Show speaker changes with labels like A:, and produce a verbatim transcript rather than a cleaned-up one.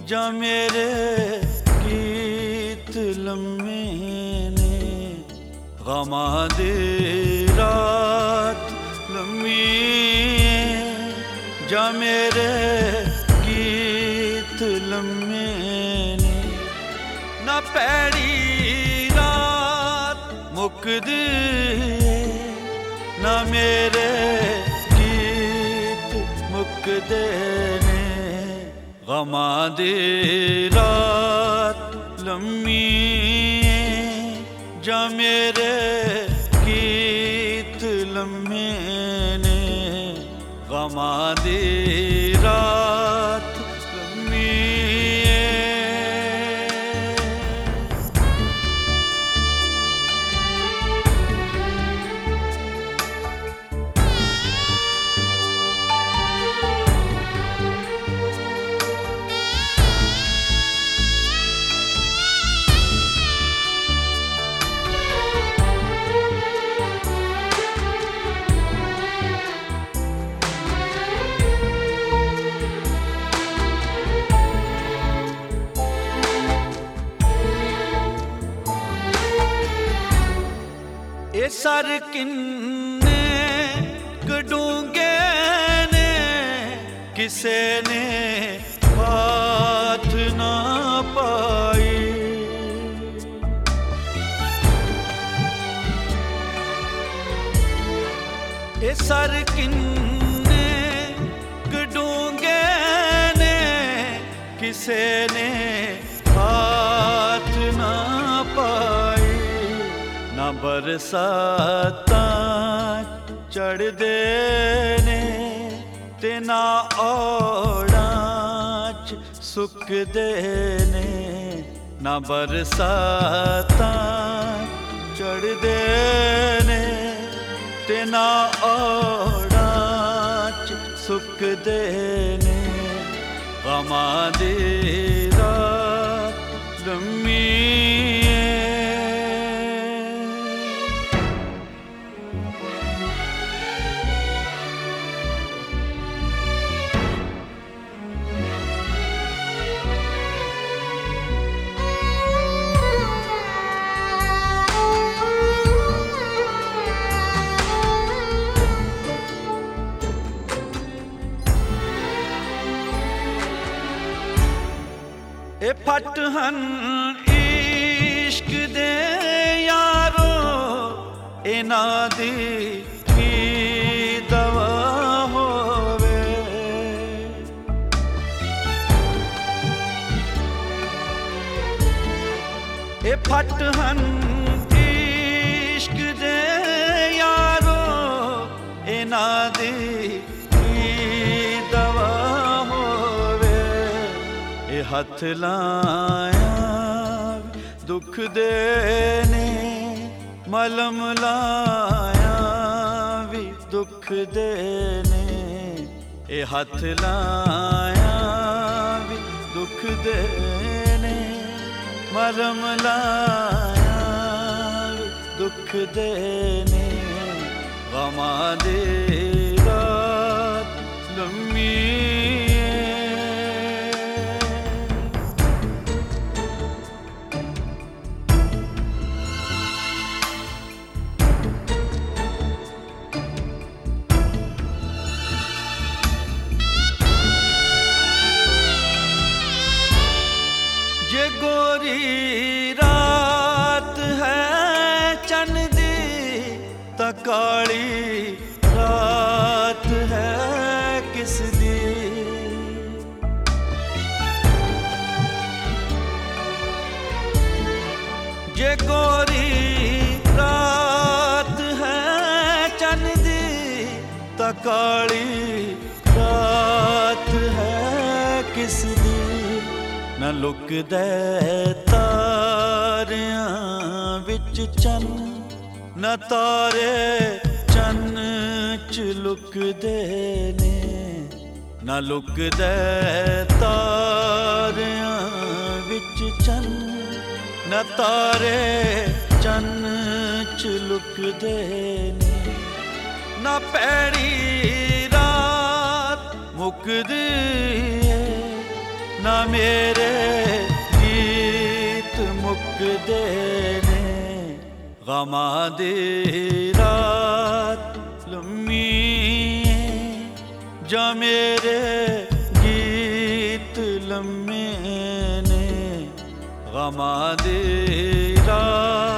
A: ਜਾਂ ਮੇਰੇ ਗੀਤ ਲੰਮੇ ਨੇ, ਗਮਾਂ ਦੀ ਰਾਤ ਲੰਮੀ ਏ, ਜਾਂ ਮੇਰੇ ਗੀਤ ਲੰਮੇ ਨੇ। ਨਾ ਭੈੜੀ ਰਾਤ ਮੁੱਕਦੀ ਏ, ਨਾ ਮੇਰੇ ਗੀਤ ਮੁੱਕਦੇ ਨੇ। ਗਮਾਂ ਦੀ ਰਾਤ ਲੰਮੀ ਏ, ਜਾਂ ਮੇਰੇ ਗੀਤ ਲੰਮੇ ਨੇ। ਗਮਾਂ ਦੀ ਰਾਤ ਲੰਮੀ ਏ। ਇਹ ਸਰ ਕਿੰਨੇ ਕਡੂੰਗੇ ਨੇ, ਕਿਸੇ ਨੇ ਬਾਤ ਨਾ ਪਾਈ। ਇਹ ਸਰ ਕਿੰਨੇ ਕਡੂੰਗੇ ਨੇ, ਕਿਸੇ ਨੇ ਬਾਤ ਨਾ ਪਾਈ। ਨਾ ਬਰਸਾਤਾਂ ਚੜ੍ਹਦੇ ਨੇ, ਤੇ ਨਾ ਔੜਾਂ 'ਚ ਸੁੱਕਦੇ ਨੇ। ਨਾ ਬਰਸਾਤਾਂ ਚੜ੍ਹਦੇ ਨੇ, ਤੇ ਨਾ ਔੜਾਂ 'ਚ ਸੁੱਕਦੇ ਨੇ। ਗਮਾਂ ਦੀ ਰਾਤ ਲੰਮੀ ਏ। ਇਹ ਫੱਟ ਹਨ ਇਸ਼ਕ ਦੇ ਯਾਰੋ, ਇਹਨਾਂ ਦੀ ਕੀ ਦਵਾ ਹੋਵੇ। ਇਹ ਫੱਟ ਹਨ ਇਸ਼ਕ ਦੇ ਯਾਰੋ, ਇਹਨਾਂ ਦੀ ਕੀ ਦਵਾ ਹੋਵੇ। ਇਹ ਹੱਥ ਲਾਇਆ ਦੁੱਖ ਦੇ ਨੇ, ਮਲਮ ਲਾਇਆ ਵੀ ਦੁੱਖ ਦੇ ਨੇ। ਇਹ ਹੱਥ ਲਾਇਆ ਵੀ ਦੁੱਖ ਦੇ ਨੇ, ਮਲਮ ਲਾਇਆ ਵੀ ਦੁੱਖ ਦੇ ਨੇ। ਗਮਾਂ ਦੀ ਰਾਤ ਲੰਮੀ गोरी रात है चन दी, तां काली रात है किस दी। जे गोरी रात है चन दी, तां काली रात है किस दी। ਨਾ ਲੁਕਦੇ ਤਾਰਿਆਂ ਵਿੱਚ ਚੰਨ, ਨਾ ਤਾਰੇ ਚੰਨ 'ਚ ਲੁਕਦੇ ਨੇ। ਨਾ ਲੁਕਦੇ ਤਾਰਿਆਂ ਵਿੱਚ ਚੰਨ, ਨਾ ਤਾਰੇ ਚੰਨ 'ਚ ਲੁਕਦੇ ਨੇ। ਨਾ ਭੈੜੀ ਰਾਤ ਮੁੱਕਦੀ ਏ, ਨਾ ਮੇਰੇ ਗੀਤ ਮੁੱਕਦੇ ਨੇ। ਗਮਾਂ ਦੀ ਰਾਤ ਲੰਮੀ ਜਾਂ ਮੇਰੇ ਗੀਤ ਲੰਮੇ ਨੇ। ਗਮਾਂ ਦੀ ਰਾਤ